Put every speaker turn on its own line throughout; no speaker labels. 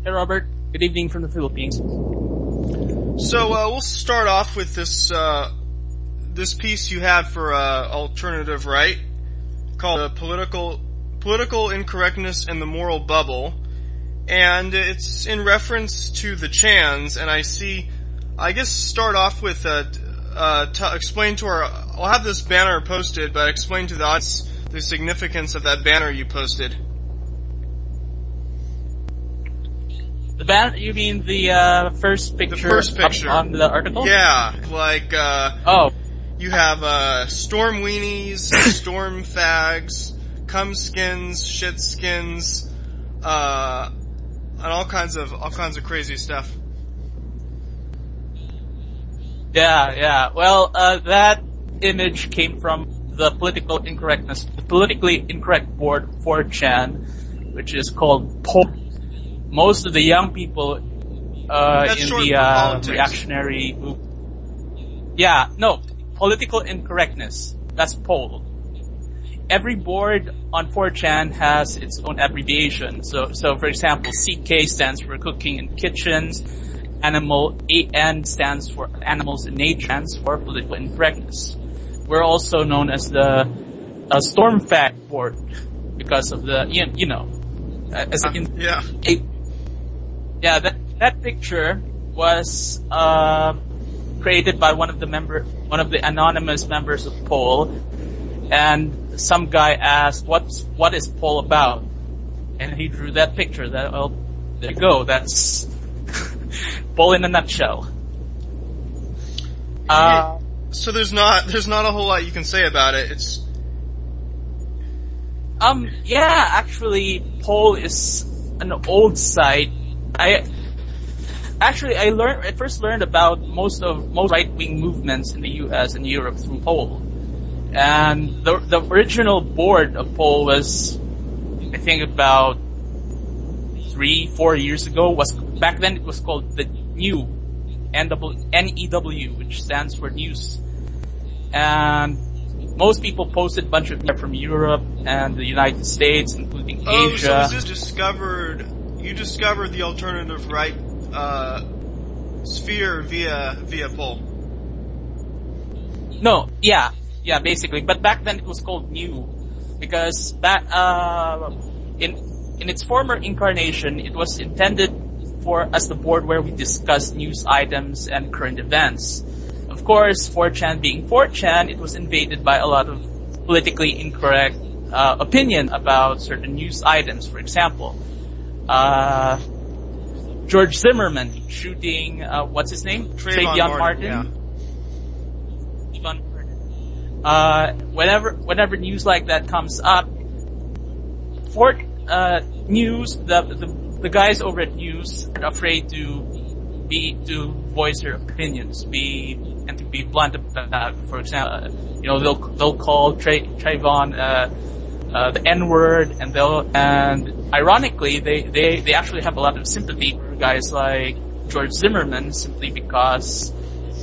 Hey Robert, good evening from the Philippines.
So we'll start off with this this piece you had for Alternative Right called Political Incorrectness and the Moral Bubble, and it's in reference to the Chans. And I guess start off with explain to our. I'll have this banner posted, but explain to the audience the significance of that banner you posted.
The banner? You mean the first picture?
The first picture
on the article?
Yeah, like you have storm weenies, storm fags, cum skins, shit skins, and all kinds of crazy stuff.
Yeah. Well, that image came from the politically incorrect board 4chan, which is called POL. Most of the young people in the reactionary movement. Yeah, no, political incorrectness. That's POL. Every board on 4chan has its own abbreviation. So for example, CK stands for Cooking in Kitchens. AN stands for Animals in Nature, stands for political incorrectness. We're also known as the Storm Fag board because of the that picture was created by one of the anonymous members of POL, and some guy asked, "What is POL about?" And he drew that picture. There you go. That's POL in a nutshell.
So there's not a whole lot you can say about it. It's
actually POL is an old site. I first learned about most right-wing movements in the US and Europe through POL. And the original board of POL was, I think, about 3-4 years ago. Back then it was called the NEW, NEW, which stands for News. And most people posted a bunch of stuff from Europe and the United States, including Asia.
So you discovered the Alternative Right sphere via POL.
No, yeah, basically. But back then it was called New, because back in its former incarnation, it was intended as the board where we discussed news items and current events. Of course, 4chan being 4chan, it was invaded by a lot of politically incorrect opinion about certain news items. For example, George Zimmerman shooting, what's his name? Trayvon Martin. Yeah. Whenever news like that comes up, News, the guys over at News are afraid to voice their opinions, and to be blunt about. For example, they'll call Trayvon the N-word, and ironically, they actually have a lot of sympathy for guys like George Zimmerman, simply because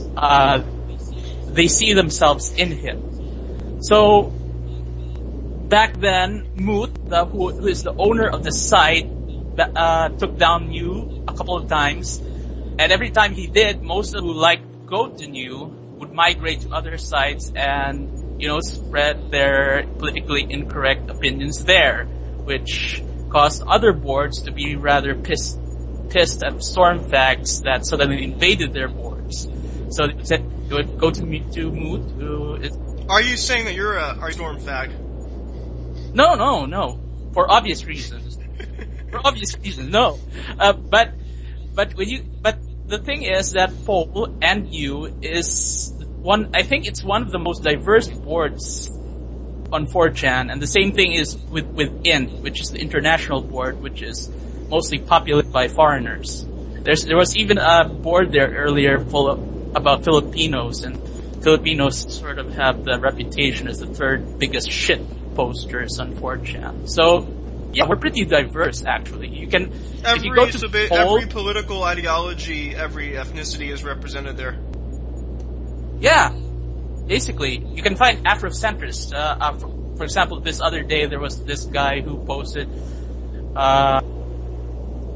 they see themselves in him. So back then, Moot, who is the owner of the site, took down New a couple of times, and every time he did, most of who liked to go to New would migrate to other sites and spread their politically incorrect opinions there, which caused other boards to be rather pissed at storm fags that suddenly invaded their boards. So they would go to Moot, who is...
Are you saying that you're a storm fag?
No. For obvious reasons. No. But the thing is that POL and you is I think it's one of the most diverse boards on 4chan, and the same thing is with INT, which is the international board, which is mostly populated by foreigners. There was even a board there earlier about Filipinos, and Filipinos sort of have the reputation as the third biggest shit posters on 4chan. So, yeah, we're pretty diverse, actually. If you go to POL,
every political ideology, every ethnicity is represented there.
Yeah, basically. You can find Afrocentrists. For example, this other day there was this guy who posted, I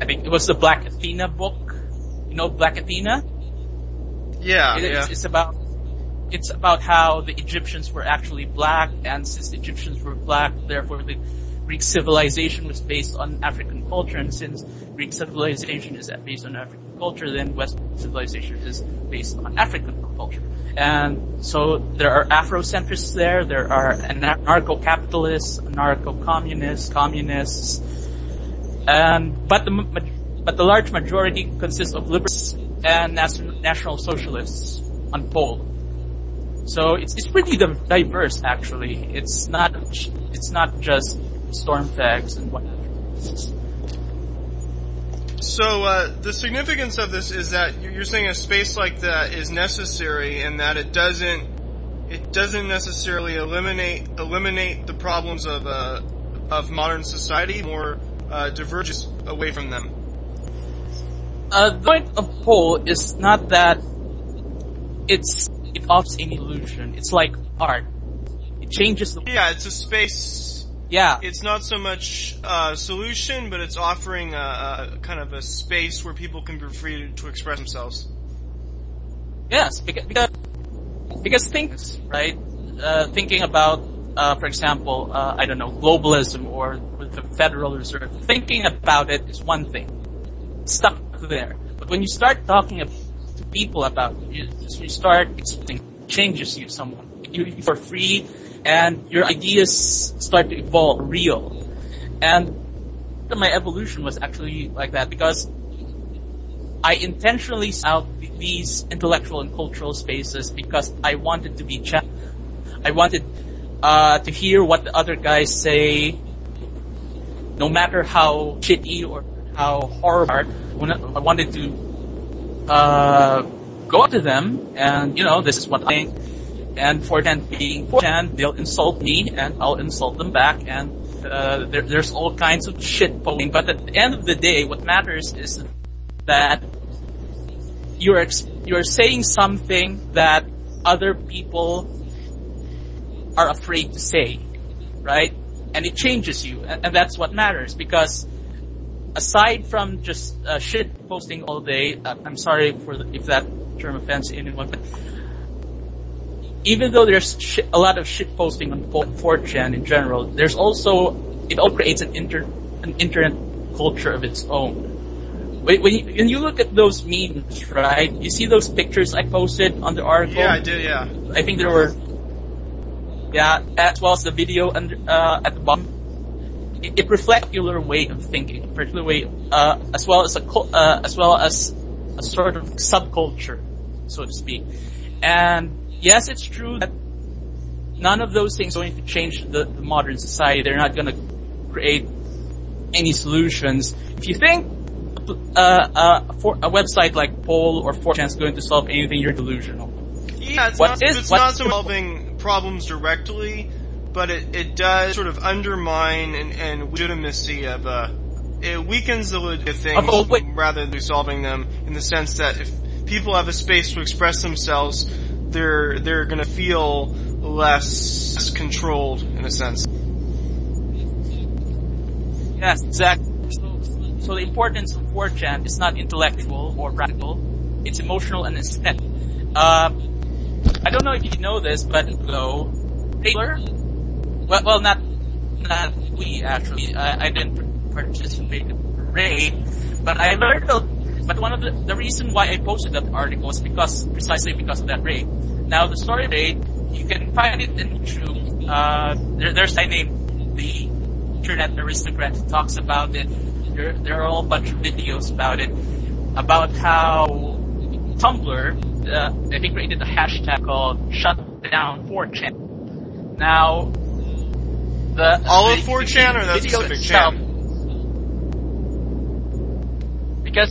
I think it was the Black Athena book. You know Black Athena?
Yeah,
It's about how the Egyptians were actually black, and since the Egyptians were black, therefore the Greek civilization was based on African culture, and since Greek civilization is based on African culture, then Western civilization is based on African culture. And so there are Afrocentrists there are anarcho-capitalists, anarcho-communists, communists, but the large majority consists of liberals and national socialists on pole. So it's pretty diverse, actually. It's not just storm fags and whatnot.
So the significance of this is that you're saying a space like that is necessary, and that it doesn't necessarily eliminate the problems of modern society, more diverges away from them.
The point of pole is not that it offers an illusion. It's like art. It changes the...
Yeah, it's a space...
Yeah.
It's not so much a solution, but it's offering a kind of a space where people can be free to express themselves.
Yes, because things, right? Thinking about, for example, I don't know, globalism or the Federal Reserve. Thinking about it is one thing. Stuck there. But when you start talking to people about it, you start explaining, changes you someone. You are free, and your ideas start to evolve real. And my evolution was actually like that, because I intentionally sought out these intellectual and cultural spaces because I wanted to be challenged. I wanted to hear what the other guys say, no matter how shitty or how horrible. I wanted to go up to them and, this is what I think. And 4chan being 4chan, they'll insult me and I'll insult them back, and there's all kinds of shit posting. But at the end of the day, what matters is that you're saying something that other people are afraid to say, right? And it changes you, and that's what matters. Because aside from just shit posting all day, I'm sorry if that term offends anyone, but even though there's a lot of shit posting on 4chan in general, it also creates an internet culture of its own. When you look at those memes, right, you see those pictures I posted on the article?
Yeah, I did, yeah.
I think there were, as well as the video at the bottom. It reflects a particular way of thinking, a particular way, as well as a sort of subculture, so to speak. And yes, it's true that none of those things are going to change the modern society. They're not going to create any solutions. If you think a website like Pole or 4chan is going to solve anything, you're delusional.
Yeah, it's not solving problems directly, but it does sort of undermine and legitimacy of it weakens the legitimacy of things rather than solving them, in the sense that if people have a space to express themselves, they're gonna feel less controlled, in a sense.
Yes, exactly. So the importance of 4chan is not intellectual or practical, it's emotional and aesthetic. I don't know if you know this, but Taylor, well, not we actually. I didn't participate in the raid, but I learned. But one of the reason why I posted that article is precisely because of that raid. Now the story raid, you can find it in YouTube. There's a guy named the Internet Aristocrat who talks about it. There are a whole bunch of videos about it, about how Tumblr, I think, created a hashtag called #ShutDown4chan. Now,
all of 4chan or that specific channel?
Because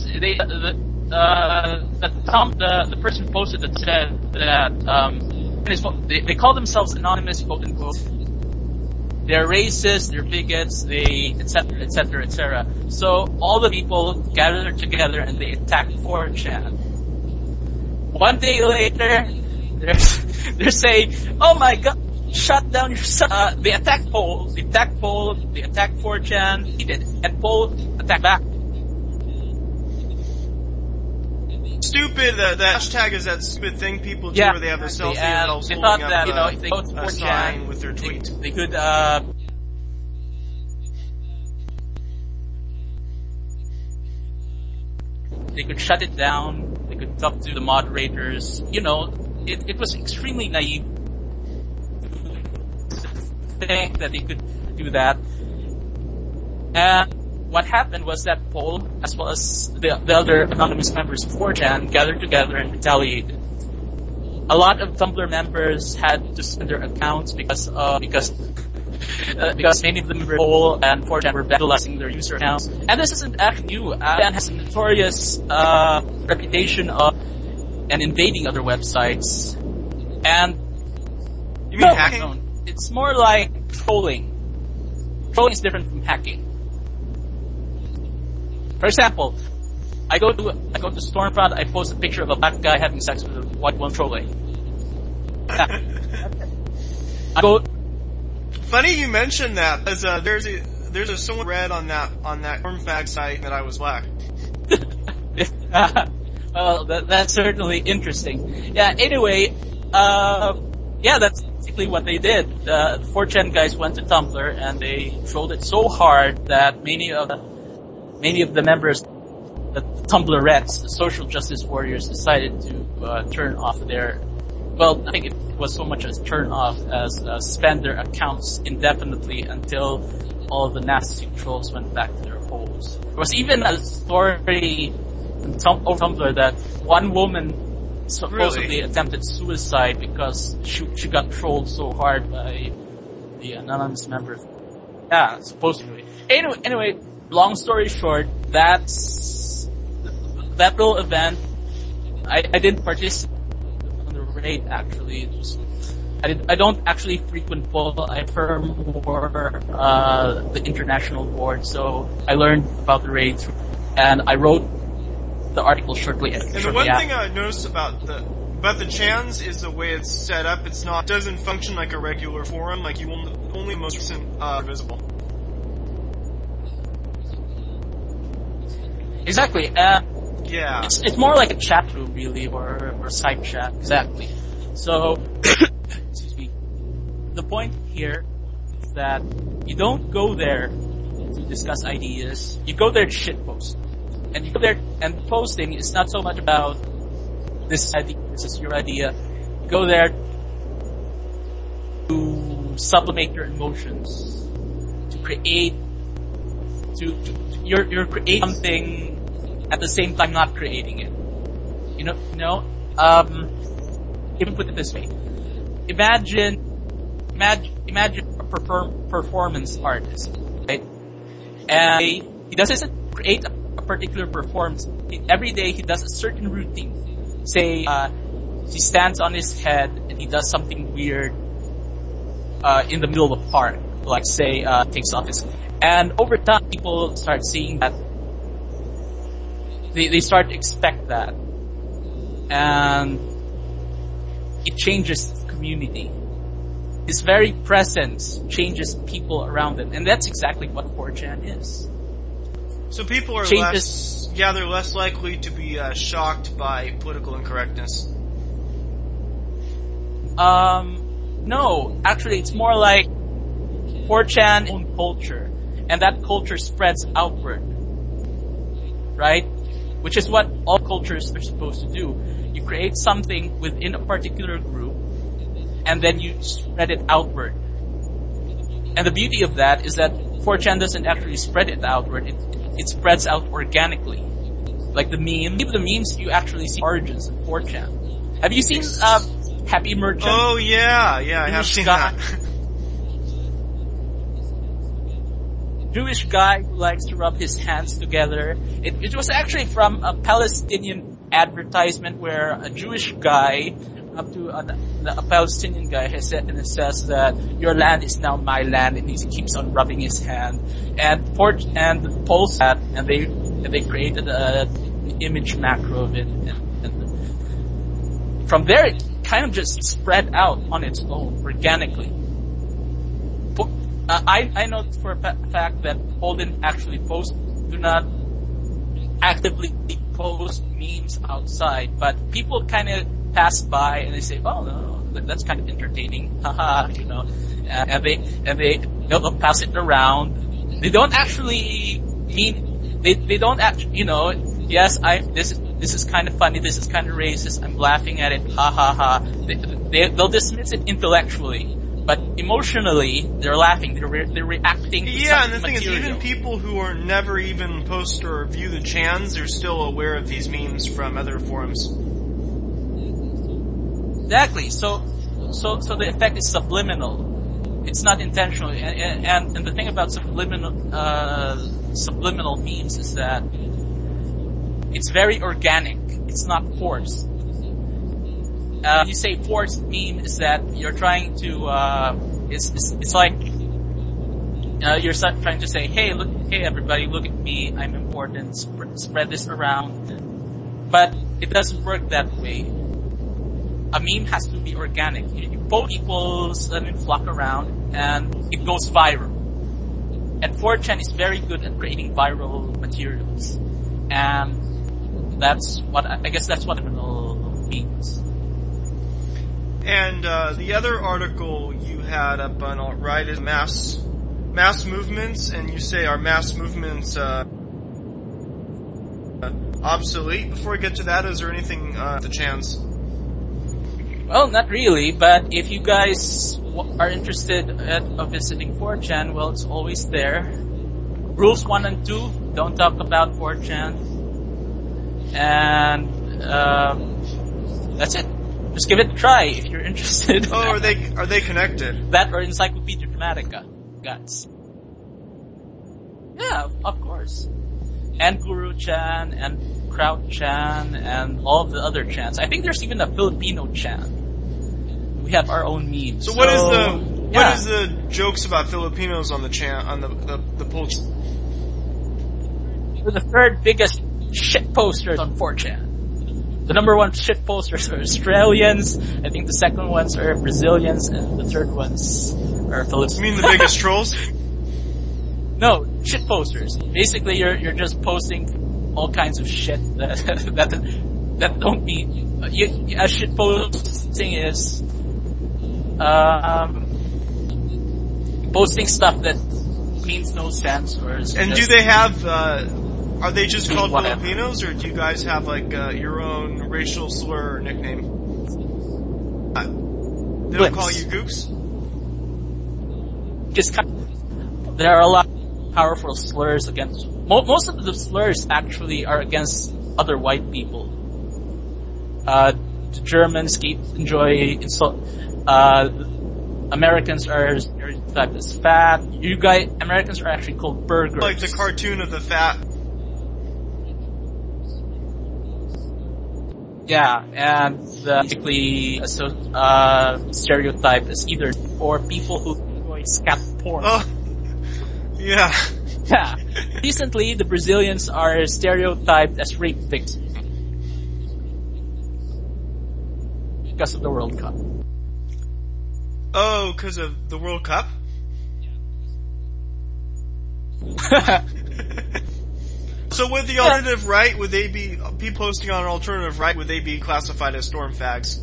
the person posted that said that they call themselves anonymous, quote unquote. They're racist, they're bigots, they etc. etc. etc. So all the people gathered together and they attacked 4chan. One day later, they're saying, "Oh my God, shut down your son." They attacked Pole, they attacked 4chan, and Pole attacked back.
stupid, that hashtag is that stupid thing people do where they have their selfie and themselves
they
holding
thought that,
up
if they go to 4chan,
a sign with their tweet.
They could, they could shut it down, they could talk to the moderators, it was extremely naive to think that they could do that. And what happened was that Paul, as well as the other anonymous members of 4chan, gathered together and retaliated. A lot of Tumblr members had to suspend their accounts because many of the members of Paul and 4chan were vandalizing their user accounts. And this isn't actually new. 4chan has a notorious reputation of invading other websites. And
you mean hacking?
No, it's more like trolling. Trolling is different from hacking. For example, I go to Stormfront, I post a picture of a black guy having sex with a white woman trolling. Yeah.
Funny you mentioned that, as there's a someone read on that Stormfag site that I was black.
Well, that's certainly interesting. Yeah, anyway, that's basically what they did. The 4chan guys went to Tumblr and they trolled it so hard that many of the members, the Tumblrettes, the social justice warriors, decided to turn off their. Well, I think it was so much as turn off as suspend their accounts indefinitely until all the nasty trolls went back to their holes. There was even a story on Tumblr that one woman supposedly attempted suicide because she got trolled so hard by the anonymous members. Yeah, supposedly. Anyway, long story short, that little event, I didn't participate on the raid actually. I don't actually frequent Paul. I firm more the international board, so I learned about the raids and I wrote the article shortly after.
And the one thing I noticed about the chans is the way it's set up. It doesn't function like a regular forum. Like you only most recent visible.
Exactly.
Yeah.
It's more like a chat room really, or side chat. Exactly. So, excuse me. The point here is that you don't go there to discuss ideas. You go there to shitpost. And you go there, and posting is not so much about this idea, this is your idea. You go there to sublimate your emotions, to create, you're creating something at the same time not creating it. Even put it this way. Imagine a performance artist, right? And he doesn't create a particular performance. Every day he does a certain routine. Say, he stands on his head and he does something weird, in the middle of a park. Like say, takes off his, and over time people start seeing that. They start to expect that. And it changes the community. His very presence changes people around him. And that's exactly what 4chan is.
So people are they're less likely to be shocked by political incorrectness.
No, actually it's more like 4chan own culture, and that culture spreads outward, right? Which is what all cultures are supposed to do. You create something within a particular group, and then you spread it outward. And the beauty of that is that 4chan doesn't actually spread it outward, it spreads out organically. Like the memes, you actually see origins in 4chan. Have you seen, Happy Merchant?
Oh yeah, I have seen that.
Jewish guy who likes to rub his hands together. It was actually from a Palestinian advertisement where a Jewish guy up to a Palestinian guy has said, and it says that your land is now my land, and he keeps on rubbing his hand. And Poles that, and they created an image macro of it, and from there it kind of just spread out on its own organically. I know for a fact that Paul didn't actually post, do not actively post memes outside, but people kind of pass by and they say, "Oh no, that's kind of entertaining, haha," and they'll pass it around. They don't actually mean they don't actually, yes, this is kind of funny, this is kind of racist, I'm laughing at it, ha ha ha. They'll dismiss it intellectually, but emotionally they're laughing, they're reacting to
yeah, and the
material.
thing is, even people who are never even post or view the chans are still aware of these memes from other forums.
Exactly. So the effect is subliminal. It's not intentional. And the thing about subliminal memes is that it's very organic. It's not forced. You say forced meme is that you're trying to, it's like, you're trying to say, hey everybody, look at me, I'm important, spread this around. But it doesn't work that way. A meme has to be organic. You post equals and then flock around and it goes viral. And 4chan is very good at creating viral materials. And that's what subliminal means.
And the other article you had up on alt-right is mass movements, and you say, are mass movements obsolete? Before we get to that, is there anything the chance?
Well, not really, but if you guys are interested of visiting 4chan, well, it's always there. Rules 1 and 2, don't talk about 4chan. And that's it. Just give it a try if you're interested.
Oh, are they connected?
That or Encyclopedia Dramatica. Guts. Yeah, of course. And Guru-chan, and Kraut-chan, and all of the other chans. I think there's even a Filipino chan. We have our own memes.
So what is the jokes about Filipinos on the the poll?
We're the third biggest shit posters on 4chan. The number one shit posters are Australians, I think the second ones are Brazilians, and the third ones are Filipinos.
You mean the biggest trolls?
No, shit posters. Basically, you're just posting all kinds of shit that don't mean. A shit posting is posting stuff that means no sense or.
And do they have? Are they just called Filipinos, or do you guys have like your own racial slur or nickname? They don't call you gooks?
There are a lot of powerful slurs against. Most of the slurs actually are against other white people. The Germans enjoy insult. Americans are stereotyped as fat. Americans are actually called burgers.
Like the cartoon of the fat.
Yeah, and basically stereotype is either or people who enjoy scat porn.
Oh, yeah.
Yeah. Recently, the Brazilians are stereotyped as rape victims because of the World Cup.
Oh, because of the World Cup? So with the alternative right, would they be people posting on an alternative right? Would they be classified as storm fags?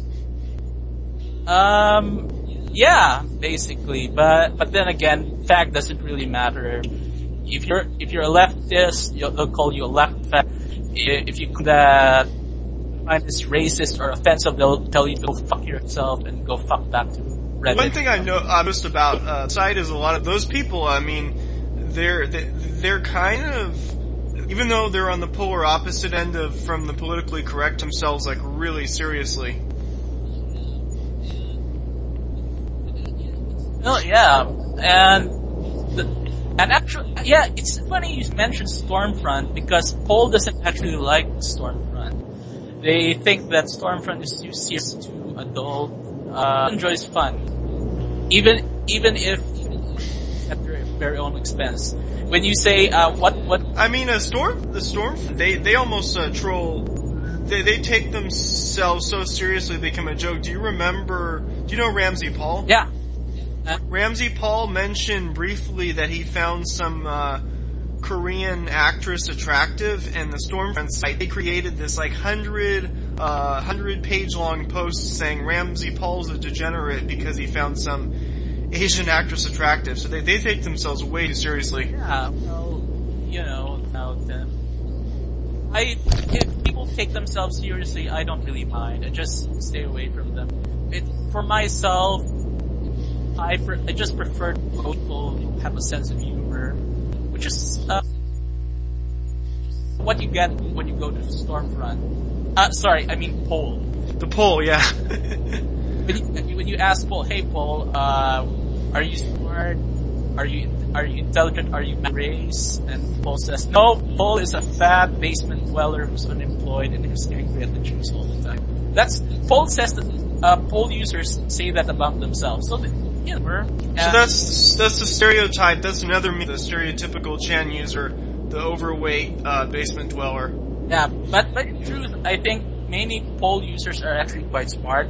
Yeah, basically. But then again, fag doesn't really matter. If you're a leftist, they'll call you a left fag. If you find this racist or offensive, they'll tell you to go fuck yourself and go fuck back to Reddit.
One thing I noticed about the site is a lot of those people. I mean, they're kind of. Even though they're on the polar opposite end from the politically correct themselves, like really seriously.
Oh yeah, and actually, yeah, it's funny you mentioned Stormfront because Paul doesn't actually like Stormfront. They think that Stormfront is too serious, too adult. Enjoys fun, even if at their very own expense. When you say, what?
I mean, the Storm, they almost, troll, they take themselves so seriously they become a joke. Do you know Ramsey Paul?
Yeah.
Ramsey Paul mentioned briefly that he found some Korean actress attractive, and the Stormfront site, they created this like 100 page long post saying Ramsey Paul's a degenerate because he found some Asian actress attractive. So they take themselves way too seriously.
Yeah, well, if people take themselves seriously, I don't really mind. I just stay away from them. For myself, I just prefer people who have a sense of humor, which is what you get when you go to Stormfront. Sorry, I mean Paul.
The Paul, yeah.
when you ask Paul, hey Paul, are you smart? Are you intelligent? Are you race? And Paul says, no, Paul is a fat basement dweller who's unemployed and who's angry at the Jews all the time. Paul says that, Paul users say that about themselves. So, so
that's the stereotype. That's another the stereotypical Chan user, the overweight, basement dweller.
Yeah, but in truth, I think many Paul users are actually quite smart.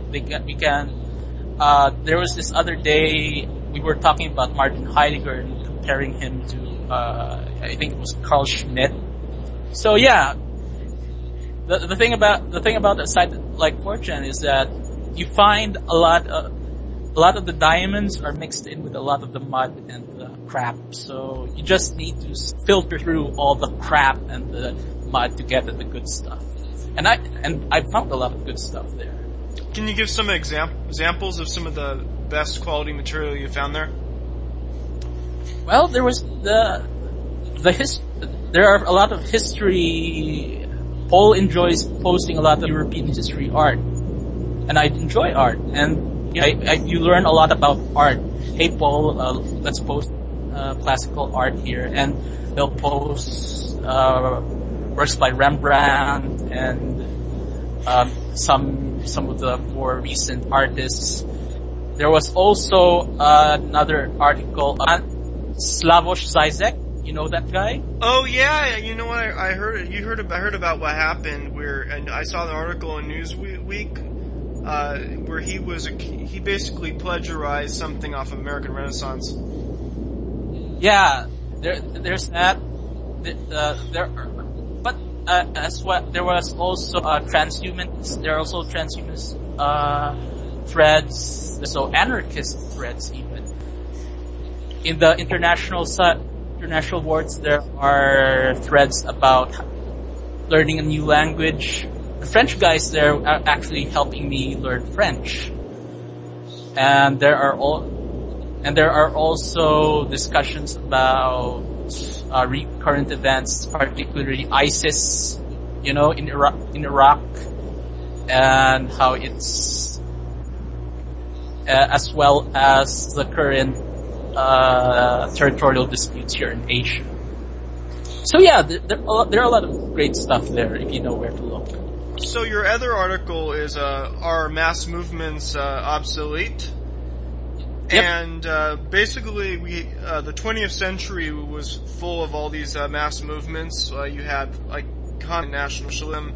There was this other day, we were talking about Martin Heidegger and comparing him to, I think it was Carl Schmitt. So yeah, the thing about a site like 4chan is that you find a lot of the diamonds are mixed in with a lot of the mud and the crap. So you just need to filter through all the crap and the mud to get at the good stuff. And I found a lot of good stuff there.
Can you give some examples of some of the best quality material you found there?
Well, there was there are a lot of history. Paul enjoys posting a lot of European history art, and I enjoy art, and you learn a lot about art. Hey Paul, let's post classical art here, and they'll post works by Rembrandt and some of the more recent artists. There was also another article on Slavoj Zizek. You know that guy?
Oh yeah, you know what? I heard about what happened and I saw the article in Newsweek where he basically plagiarized something off of American Renaissance.
Yeah, there's that. As well, there was also transhumanists. There are also transhumanist threads, so anarchist threads even. In the international boards, there are threads about learning a new language. The French guys there are actually helping me learn French, and there are also discussions about current events, particularly ISIS, in Iraq, and how it's, as well as the current territorial disputes here in Asia. So yeah, there are a lot of great stuff there if you know where to look.
So your other article is Are Mass Movements Obsolete?
Yep.
And basically, the 20th century was full of all these mass movements. You had like National Shalom,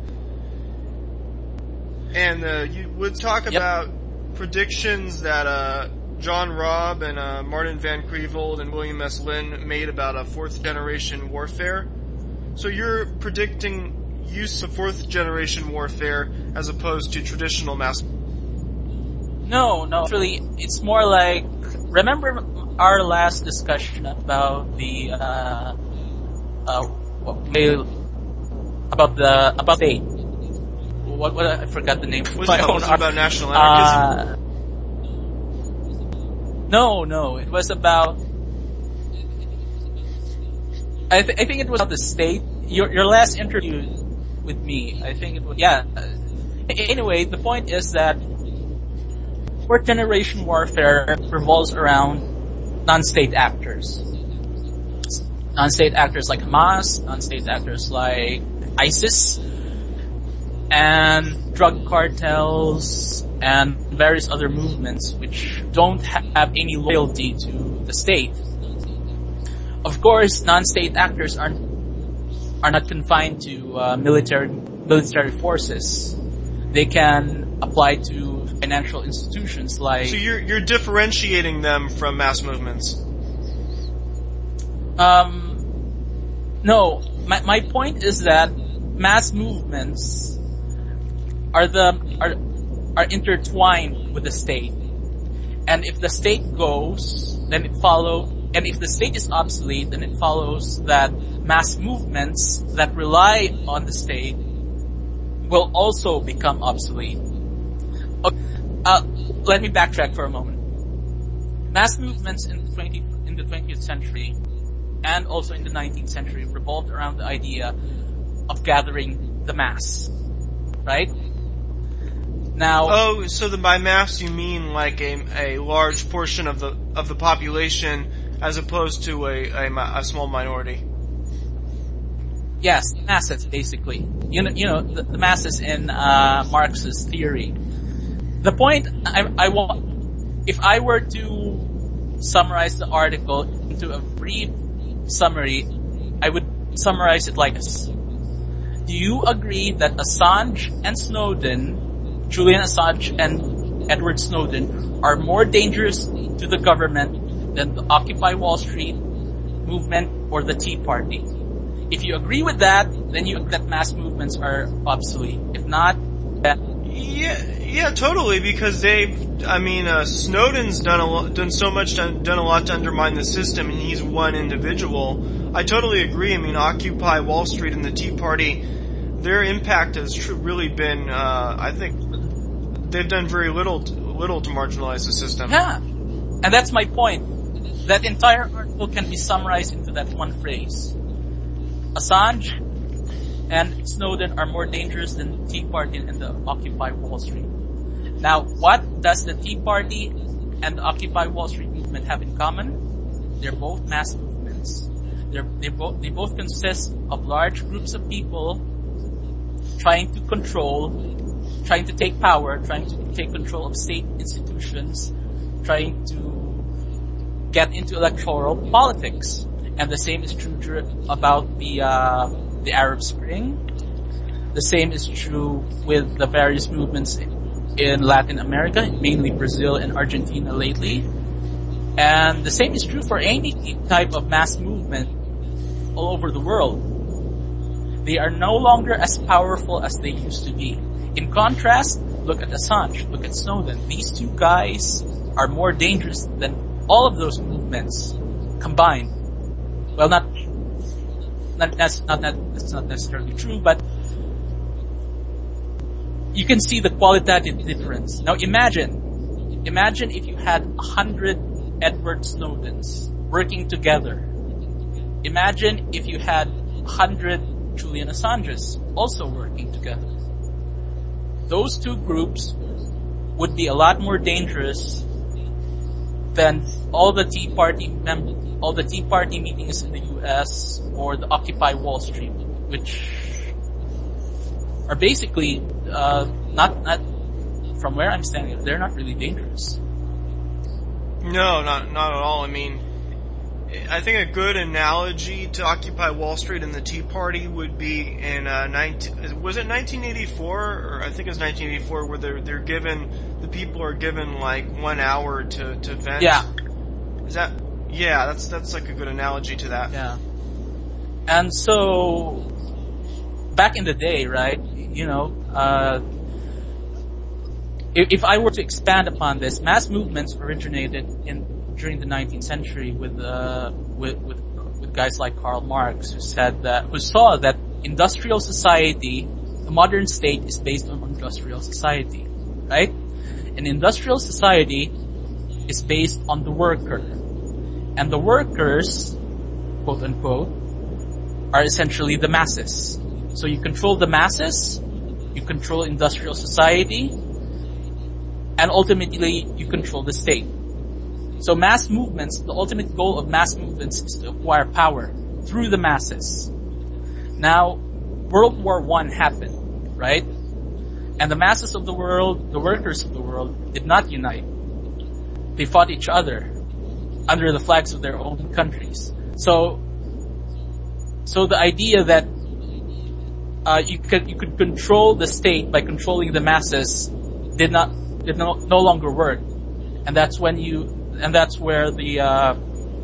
and you would talk about predictions that John Robb and Martin Van Creveld and William S. Lynn made about a fourth generation warfare. So you're predicting use of fourth generation warfare as opposed to traditional mass.
No, really, it's more like, remember our last discussion about the, about state. What, I forgot the name.
Was it about national anarchism?
No, it was about, I think it was about the state. Your last interview with me, I think it was, yeah. Anyway, the point is that fourth generation warfare revolves around non-state actors. Non-state actors like Hamas, non-state actors like ISIS, and drug cartels, and various other movements which don't have any loyalty to the state. Of course, non-state actors are not confined to military forces. They can apply to financial institutions like.
So you're differentiating them from mass movements.
No, my point is that mass movements are intertwined with the state. And if the state goes, then and if the state is obsolete, then it follows that mass movements that rely on the state will also become obsolete. Okay, let me backtrack for a moment. Mass movements in the 20th century and also in the 19th century revolved around the idea of gathering the mass, right? Now,
so by mass you mean like a large portion of the population as opposed to a small minority?
Yes, masses basically. You know the masses in Marx's theory. The point I want, if I were to summarize the article into a brief summary, I would summarize it like this. Do you agree that Assange and Snowden, Julian Assange and Edward Snowden, are more dangerous to the government than the Occupy Wall Street movement or the Tea Party? If you agree with that, then you that mass movements are obsolete. If not,
yeah, totally. Because Snowden's done a lot to undermine the system, and he's one individual. I totally agree. I mean, Occupy Wall Street and the Tea Party, their impact has really been. I think they've done very little to marginalize the system.
Yeah, and that's my point. That entire article can be summarized into that one phrase. Assange and Snowden are more dangerous than the Tea Party and the Occupy Wall Street. Now, what does the Tea Party and the Occupy Wall Street movement have in common? They're both mass movements. They both consist of large groups of people trying to take power, trying to take control of state institutions, trying to get into electoral politics. And the same is true about the Arab Spring. The same is true with the various movements in Latin America, mainly Brazil and Argentina lately. And the same is true for any type of mass movement all over the world. They are no longer as powerful as they used to be. In contrast, look at Assange, look at Snowden. These two guys are more dangerous than all of those movements combined. Well, that's not necessarily true, but you can see the qualitative difference. Now imagine if you had 100 Edward Snowdens working together. Imagine if you had 100 Julian Assanges also working together. Those two groups would be a lot more dangerous than all the Tea Party meetings in the US or the Occupy Wall Street, which are basically not from where I'm standing, they're not really dangerous.
No, not at all. I mean, I think a good analogy to Occupy Wall Street and the Tea Party would be in was it 1984, or I think it was 1984, where the people are given like 1 hour to vent.
Yeah.
That's like a good analogy to that.
Yeah. And so, back in the day, right, if I were to expand upon this, mass movements originated during the 19th century with guys like Karl Marx, who saw that industrial society, the modern state, is based on industrial society, right? An industrial society is based on the worker. And the workers, quote unquote, are essentially the masses. So you control the masses, you control industrial society, and ultimately you control the state. So mass movements, the ultimate goal of mass movements is to acquire power through the masses. Now, World War I happened, right? And the masses of the world, the workers of the world, did not unite. They fought each other under the flags of their own countries. So the idea that you could control the state by controlling the masses did no longer work, and that's where the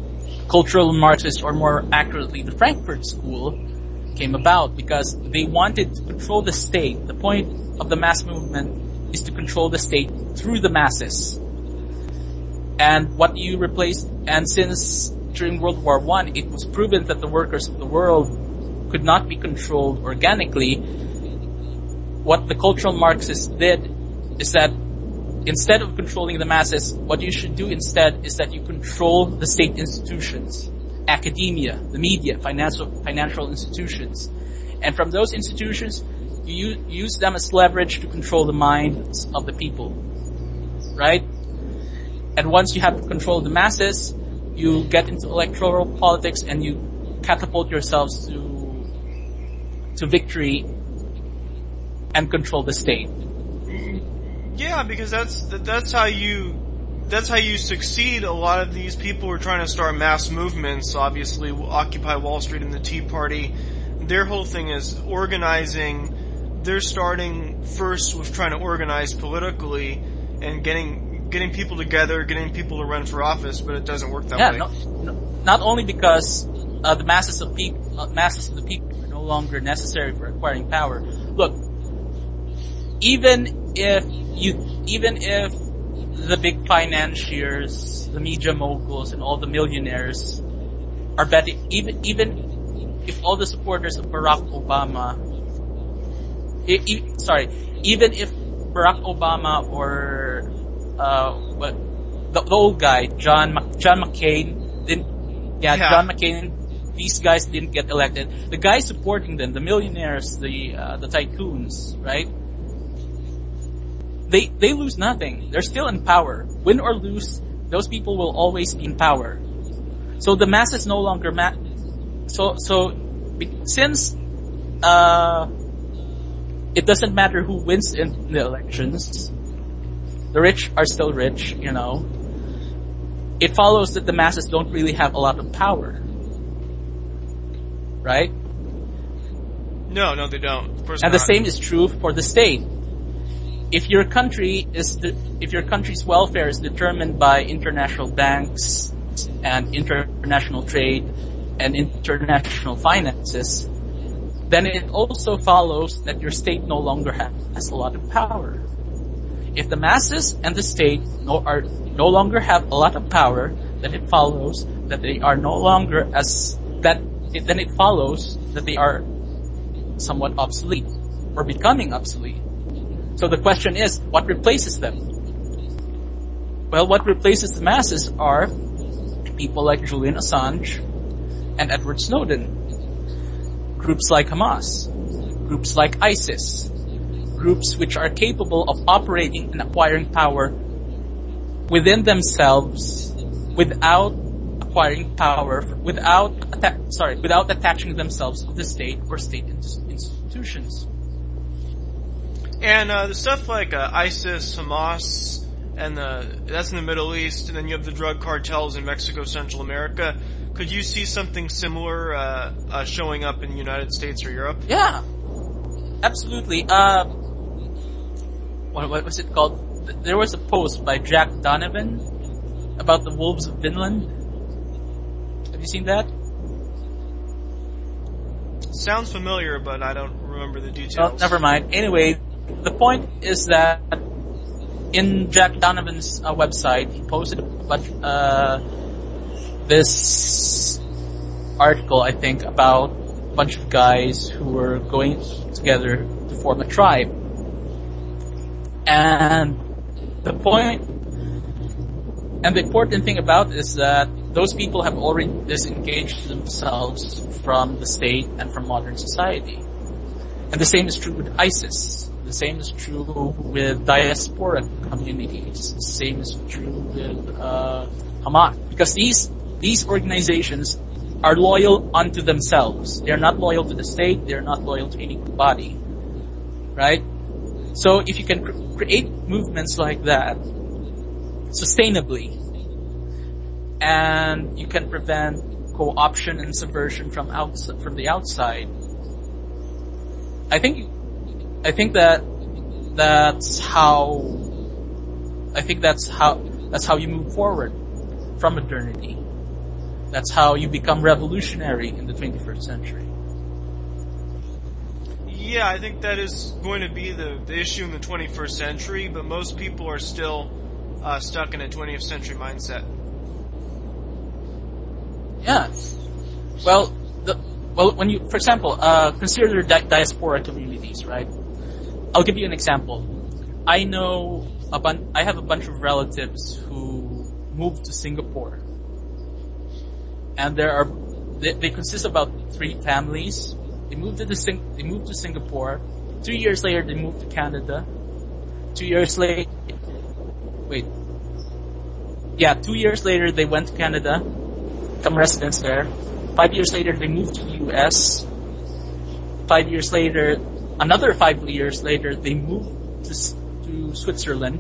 cultural Marxists, or more accurately, the Frankfurt School, came about because they wanted to control the state. The point of the mass movement is to control the state through the masses. And what you replaced, and since during World War I, it was proven that the workers of the world could not be controlled organically, what the cultural Marxists did is that instead of controlling the masses, what you should do instead is that you control the state institutions, academia, the media, financial institutions. And from those institutions, you use them as leverage to control the minds of the people. Right? And once you have control of the masses, you get into electoral politics and you catapult yourselves to victory and control the state.
Yeah, because that's how you succeed. A lot of these people who are trying to start mass movements, obviously Occupy Wall Street and the Tea Party, their whole thing is organizing. They're starting first with trying to organize politically and getting people together, getting people to run for office, but it doesn't work that way.
Not only because the masses of the people are no longer necessary for acquiring power. Look, even if the big financiers, the media moguls, and all the millionaires are betting, even if all the supporters of Barack Obama, even if Barack Obama or the old guy, John McCain, John McCain, these guys didn't get elected. The guys supporting them, the millionaires, the tycoons, right? They lose nothing. They're still in power. Win or lose, those people will always be in power. So the masses no longer since it doesn't matter who wins in the elections, the rich are still rich, you know. It follows that the masses don't really have a lot of power. Right?
No, they don't. Of course
and
not.
The same is true for the state. If your country's welfare is determined by international banks and international trade and international finances, then it also follows that your state no longer has a lot of power. If the masses and the state no longer have a lot of power, then it follows that they are no longer then it follows that they are somewhat obsolete or becoming obsolete. So the question is, what replaces them? Well, what replaces the masses are people like Julian Assange and Edward Snowden. Groups like Hamas. Groups like ISIS. Groups which are capable of operating and acquiring power within themselves without acquiring power, without attaching themselves to the state or state institutions.
And the stuff like ISIS, Hamas, and that's in the Middle East, and then you have the drug cartels in Mexico, Central America. Could you see something similar showing up in the United States or Europe?
Yeah, absolutely. What was it called? There was a post by Jack Donovan about the wolves of Vinland. Have you seen that?
Sounds familiar, but I don't remember the details.
Well, never mind. Anyway, the point is that in Jack Donovan's website, he posted this article, I think, about a bunch of guys who were going together to form a tribe. And the important thing about it is that those people have already disengaged themselves from the state and from modern society. And the same is true with ISIS. The same is true with diaspora communities. The same is true with Hamas. Because these organizations are loyal unto themselves. They are not loyal to the state. They are not loyal to anybody. Right? So if you can create movements like that sustainably, and you can prevent co-option and subversion from the outside, I think that's how you move forward from modernity. That's how you become revolutionary in the 21st century.
Yeah, I think that is going to be the issue in the 21st century, but most people are still stuck in a 20th century mindset.
Yeah. Well, when you, for example, consider diaspora communities, right? I'll give you an example. I have a bunch of relatives who moved to Singapore, and they consist of about 3 families. They moved to Singapore. 2 years later, they moved to Canada. 2 years later, 2 years later, they went to Canada, become residents there. 5 years later, they moved to the US. 5 years later, another 5 years later, they moved to Switzerland.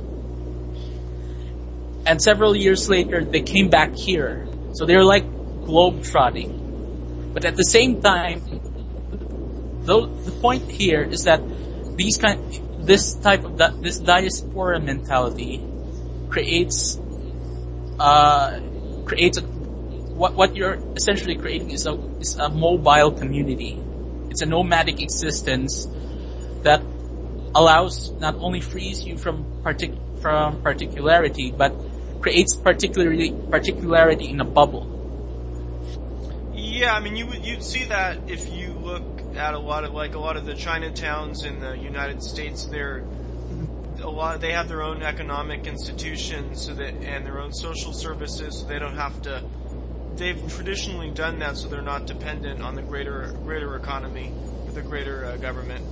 And several years later, they came back here. So they're like globe-trotting. But at the same time, the point here is that this diaspora mentality creates what you're essentially creating is a mobile community. It's a nomadic existence that allows, not only frees you from particularity, but creates particularity in a bubble.
Yeah, I mean, you'd see that if you look at a lot of the Chinatowns in the United States. They have their own economic institutions and their own social services, so they don't have to. They've traditionally done that, so they're not dependent on the greater economy or the greater government.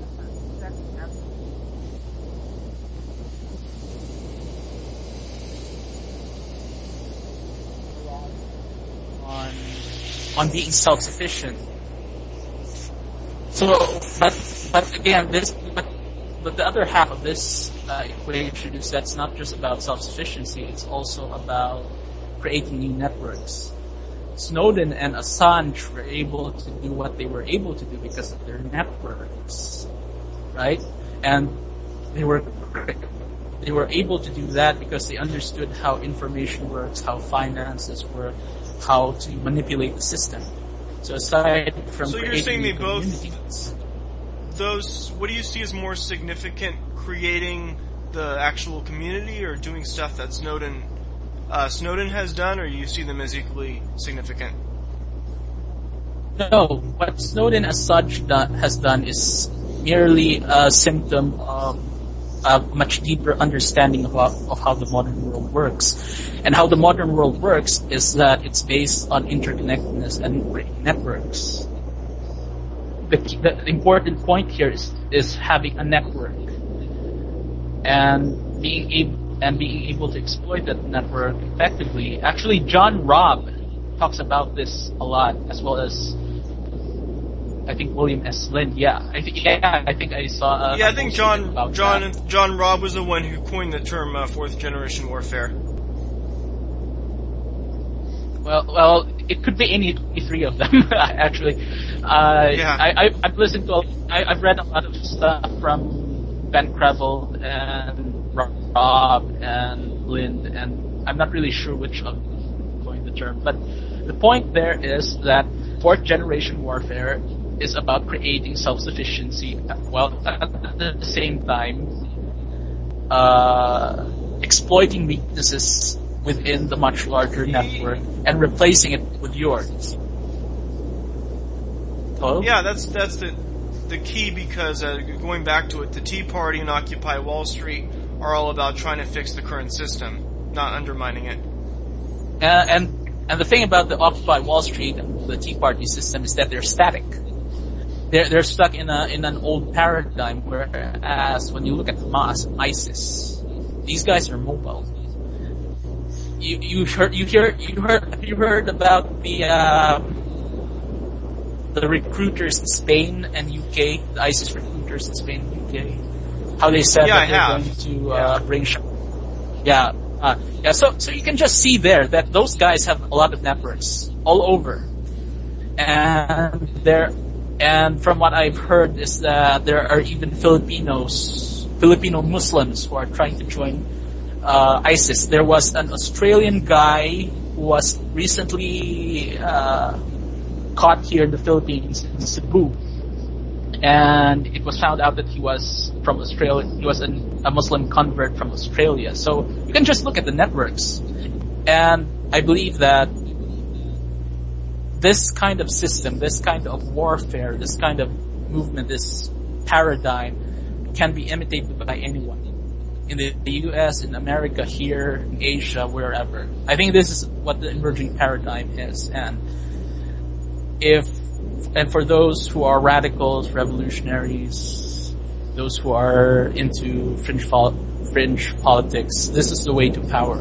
On being self-sufficient. So, but again, but the other half of this equation is that's not just about self-sufficiency, it's also about creating new networks. Snowden and Assange were able to do what they were able to do because of their networks, right? And they were able to do that because they understood how information works, how finances work, how to manipulate the system. So aside from
you're saying they both
those,
what do you see as more significant, creating the actual community or doing stuff that Snowden has done, or you see them as equally significant?
No, what Snowden as such has done is merely a symptom of a much deeper understanding of how the modern world works. And how the modern world works is that it's based on interconnectedness and networks. The important point here is having a network and being able to exploit that network effectively. Actually, John Robb talks about this a lot, as well as I think William S. Lind. I think I saw.
I think John Robb was the one who coined the term fourth generation warfare.
Well, it could be any 3 of them actually. I've listened to. I've read a lot of stuff from Ben Krevel and Robb and Lind, and I'm not really sure which of them coined the term. But the point there is that fourth generation warfare is about creating self-sufficiency, while at the same time exploiting weaknesses within the much larger network and replacing it with yours. Hello?
Yeah, that's the key, because going back to it, the Tea Party and Occupy Wall Street are all about trying to fix the current system, not undermining it.
And the thing about the Occupy Wall Street and the Tea Party system is that they're static. They're stuck in an old paradigm, whereas when you look at Hamas, ISIS, these guys are mobile. You heard about the recruiters in Spain and UK, the ISIS recruiters in Spain and UK, how they said that they're going to bring. So you can just see there that those guys have a lot of networks all over, and from what I've heard is that there are even Filipino Muslims who are trying to join ISIS. There was an Australian guy who who was recently caught here in the Philippines in Cebu, and it was found out that he was from Australia. He was a Muslim convert from Australia. So you can just look at the networks, and I believe that this kind of system, this kind of warfare, this kind of movement, this paradigm can be imitated by anyone. In the US, in America, here, in Asia, wherever. I think this is what the emerging paradigm is. And for those who are radicals, revolutionaries, those who are into fringe politics, this is the way to power.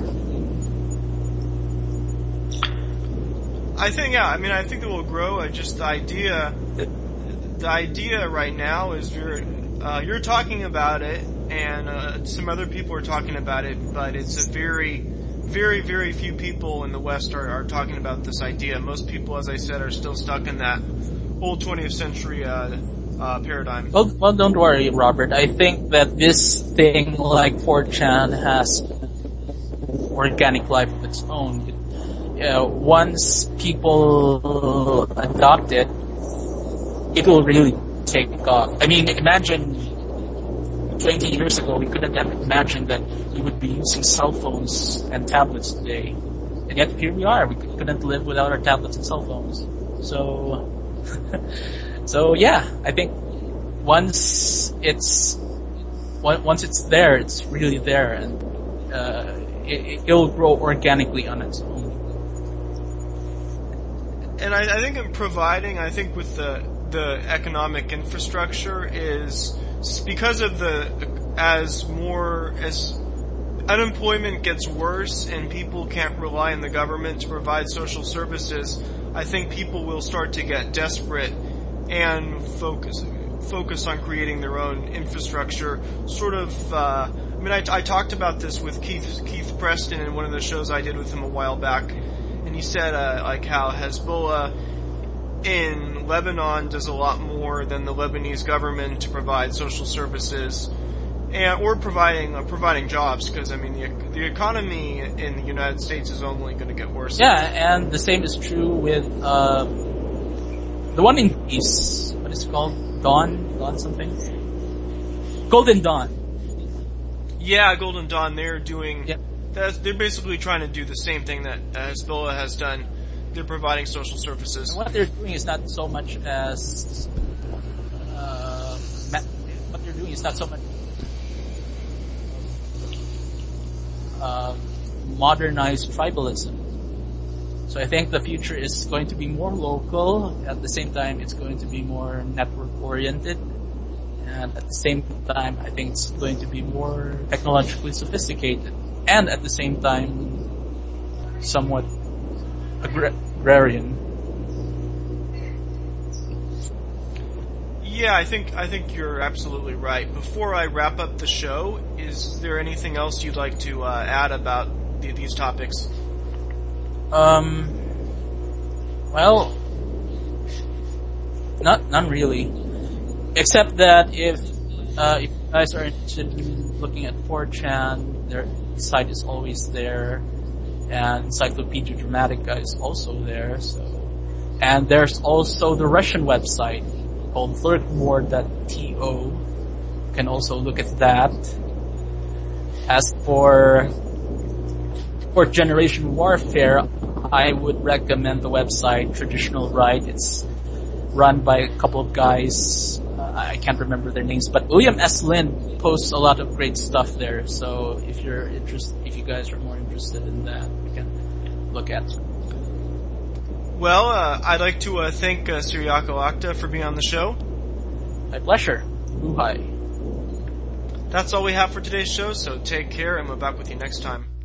I think it will grow. Just the idea right now is you're talking about it, and some other people are talking about it, but it's a very, very, very few people in the West are talking about this idea. Most people, as I said, are still stuck in that old 20th century paradigm.
Well, don't worry, Robert. I think that this thing like 4chan has organic life of its own. Once people adopt it, it will really take off. I mean, imagine 20 years ago, we couldn't have imagined that we would be using cell phones and tablets today. And yet here we are. We couldn't live without our tablets and cell phones. So, yeah, I think once it's there, it's really there, and it'll grow organically on its own.
And I think in providing, with the economic infrastructure is because of as unemployment gets worse and people can't rely on the government to provide social services, I think people will start to get desperate and focus on creating their own infrastructure. Sort of, I talked about this with Keith Preston in one of the shows I did with him a while back, and he said, how Hezbollah in Lebanon does a lot more than the Lebanese government to provide social services or providing jobs, because the economy in the United States is only going to get worse.
Yeah, and the same is true with the one in Greece. What is it called? Dawn something? Golden Dawn.
Yeah, Golden Dawn. They're doing.
Yeah.
They're basically trying to do the same thing that Hezbollah has done. They're providing social services.
And what they're doing is not so much as modernized tribalism. So I think the future is going to be more local. At the same time, it's going to be more network oriented. And at the same time, I think it's going to be more technologically sophisticated. And at the same time, somewhat agrarian.
Yeah, I think you're absolutely right. Before I wrap up the show, is there anything else you'd like to add about these topics?
Well, none really. Except that if you guys are interested in looking at 4chan, their site is always there, and Encyclopedia Dramatica is also there. So, and there's also the Russian website called flirtboard.to. You can also look at that. As for fourth generation warfare, I would recommend the website Traditional Right. It's run by a couple of guys. I can't remember their names, but William S. Lind posts a lot of great stuff there. So if you guys are more interested in that, you can look at it.
Well, I'd like to thank Cyriaco Octa for being on the show.
My pleasure. Bye.
That's all we have for today's show, so take care, and we'll be back with you next time.